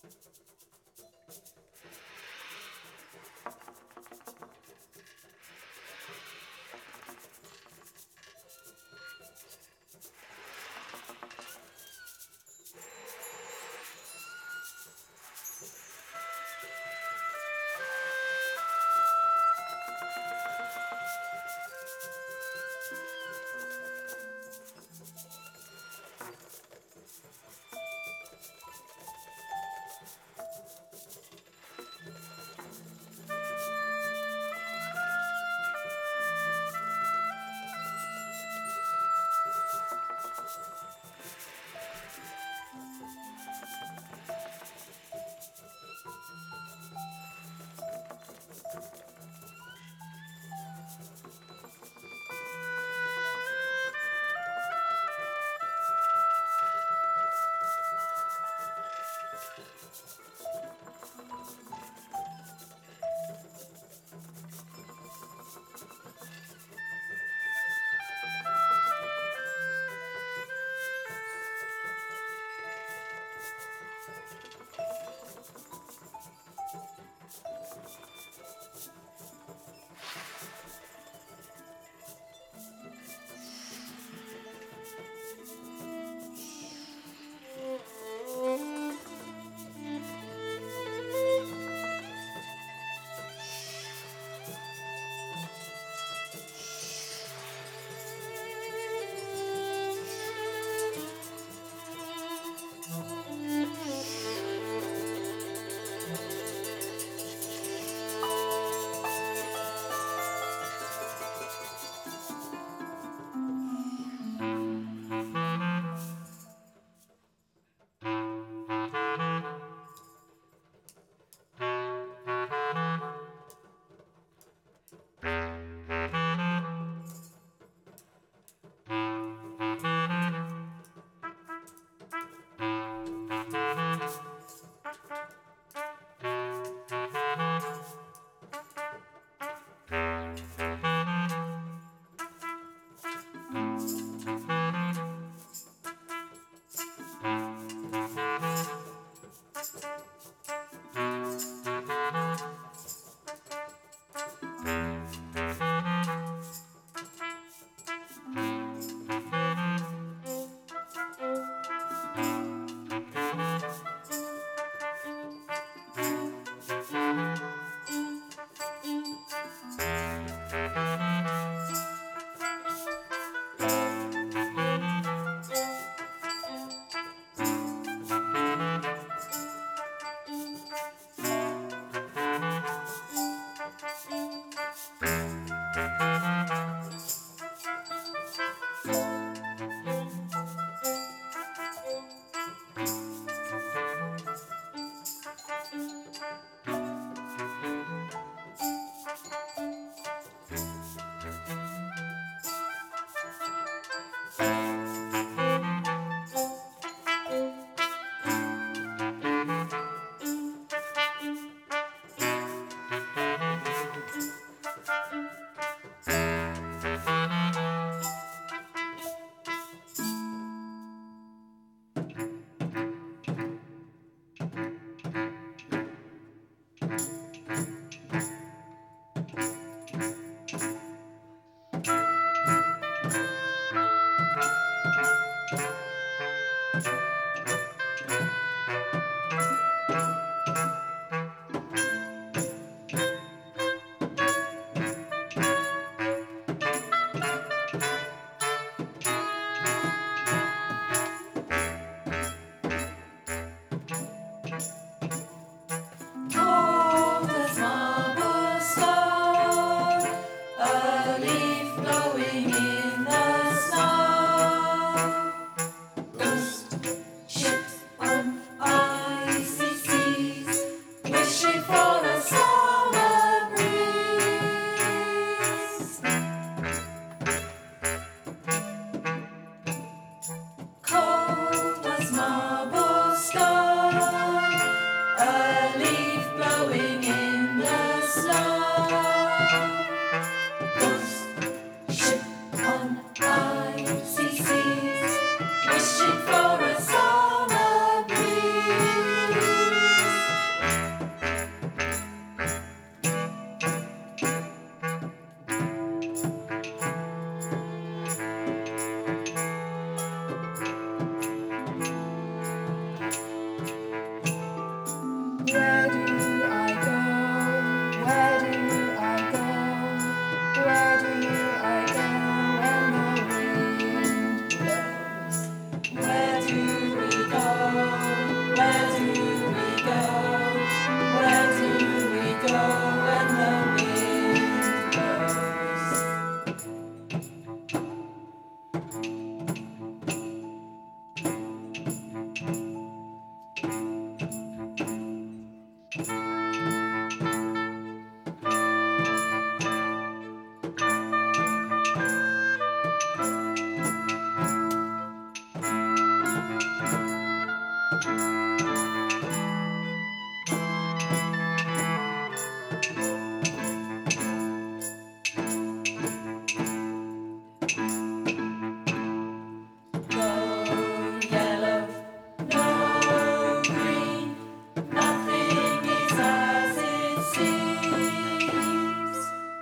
Cold as marble stone.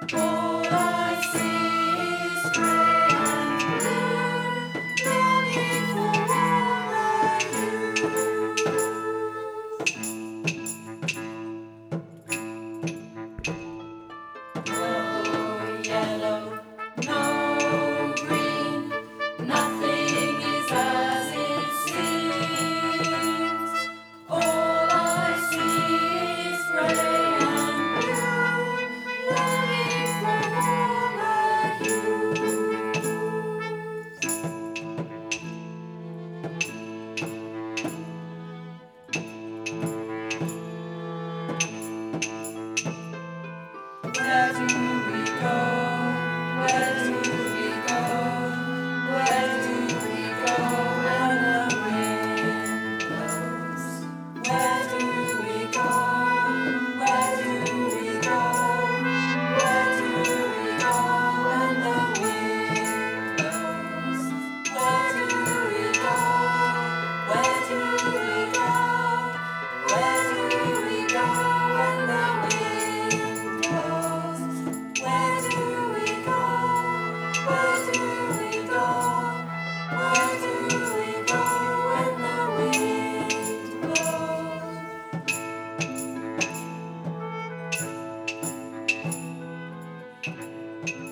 All I see is gray and blue, longing for warmer youth. No yellow, no green, nothing is as it seems. All I see is gray and blue, longing for where do we go? Where do we go? Where do we go when the wind blows? Where do we go? Where do we go? Where do we go when the wind blows? Where do we go? Where do we go? Where do we go when the wind blows? Where do we go? Where do we go? Where do we go when the wind blows?